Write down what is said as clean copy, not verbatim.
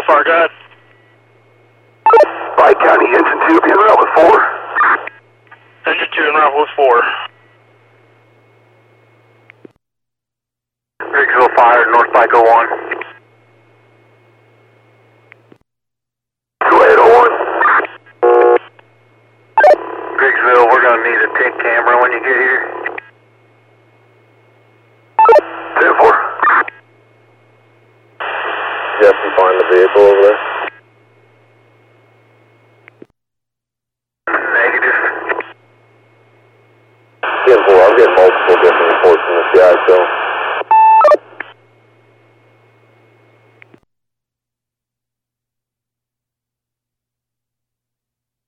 far, go ahead. Pike County, engine 2, be en route with 4. Engine 2 en route with 4. Riggsville Fire, North Pike 01. 2801. Riggsville, we're going to need a tick camera when you get here. 10-4. Yes, you find the vehicle over there? Negative. 10-4, I'm getting multiple different reports from the CI, so